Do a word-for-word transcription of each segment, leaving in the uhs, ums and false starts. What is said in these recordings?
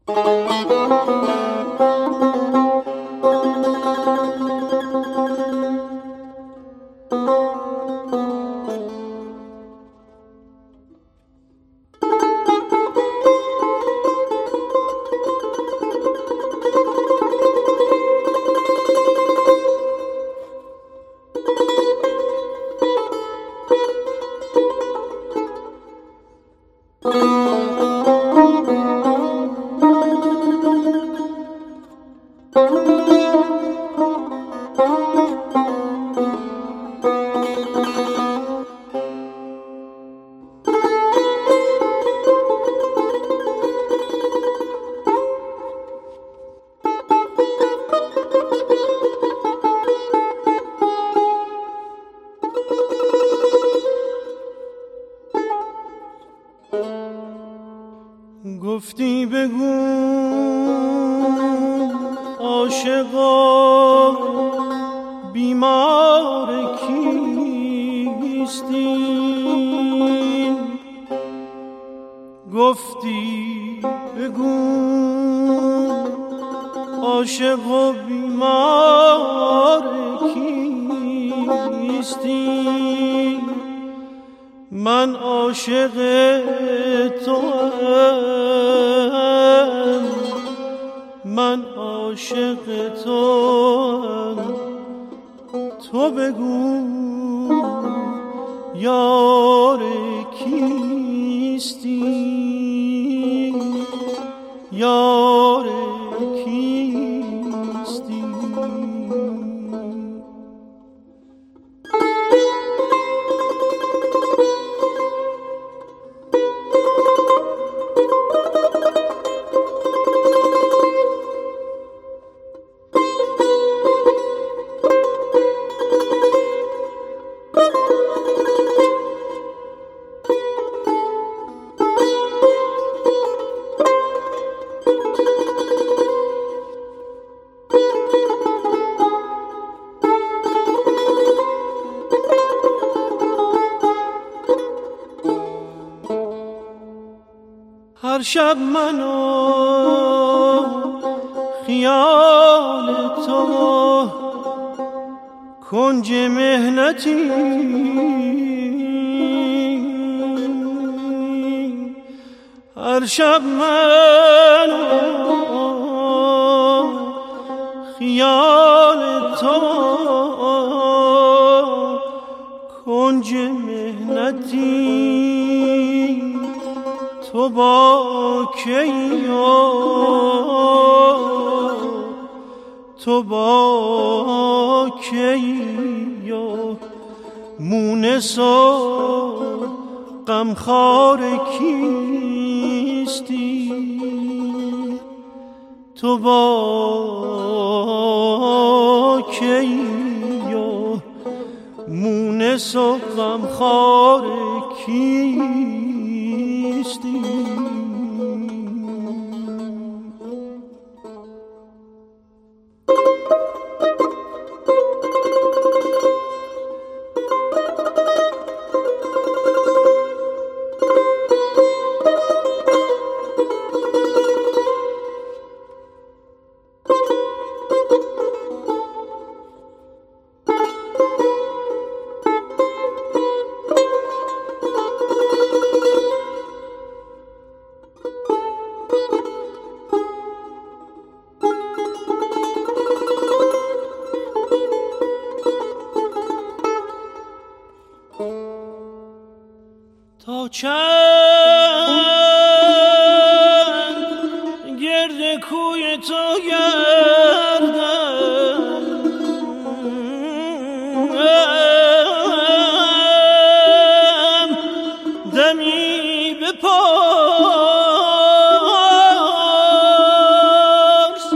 گفتی بگو عاشقا بیمار کیستی، گفتی بگو عاشقا بیمار کیستی، من عاشق توام، من عاشق توام، تو بگو یار کیستی، یار کیستی. هر شب منو خیال تو کنج مهنتی، هر شب منو خیال تو کنج مهنتی، تو با کیو تو با کیو مونس و غمخوار کیستی، تو با کیو مونس و غمخوار کیستی. تا چند گرد کوی تو گردم، دمی بپرس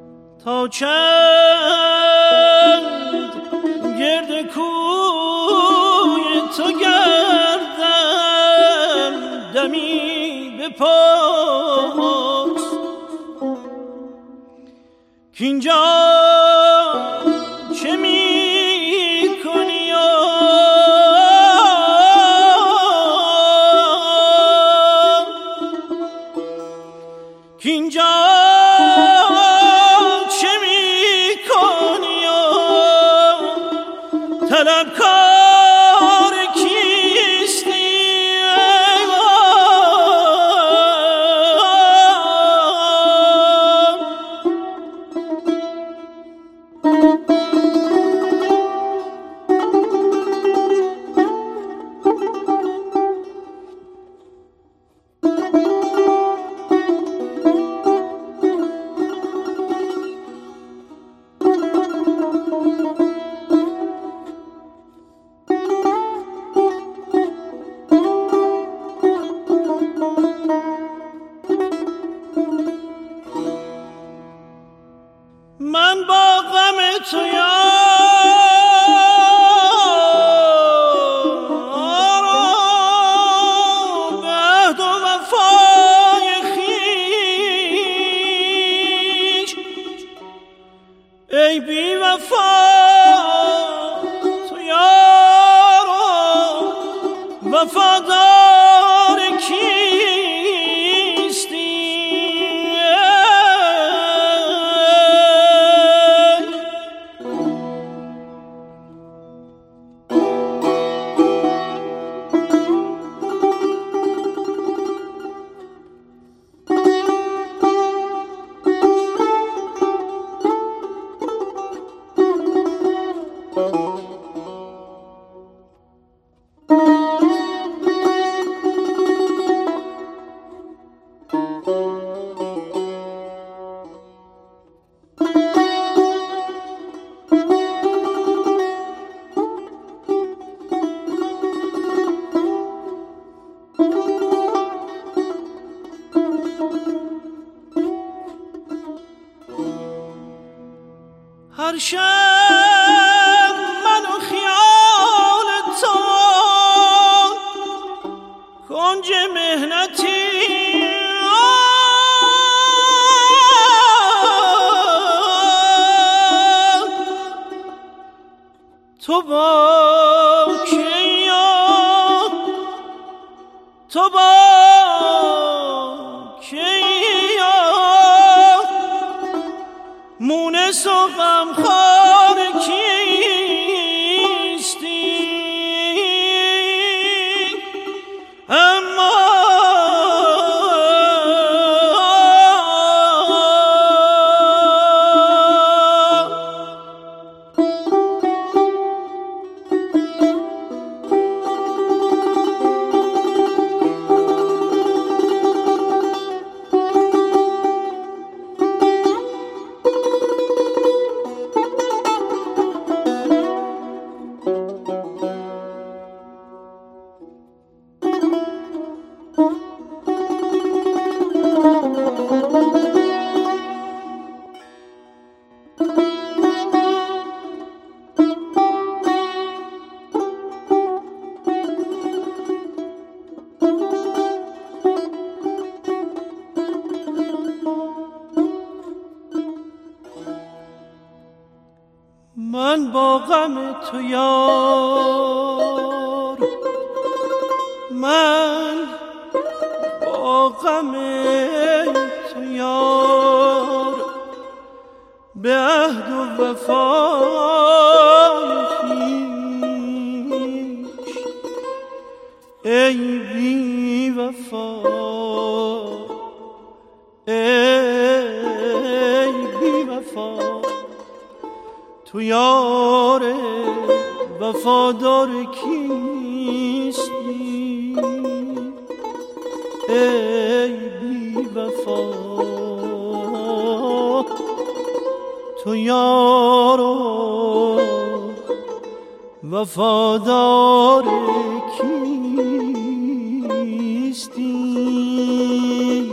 تا چند گرد کوی تو گردم دمی بپرس که اینجا چه می کنی که اینجا چه می کنی طلبکار کیستی من با غم تو یارم به عهد و وفای خویش ای بی وفا تو یارم وفادار کیستی هر شب من و خیال تو کنج مهنتی تو با کیا تو با کیا مونس و غمخوار کیستی اما من با غم تو یار من با غم تو یار به عهد و وفای خویش ای بی وفا ای بی وفا تو یار وفادار کیستی ای بی وفا تو یار وفادار کیستی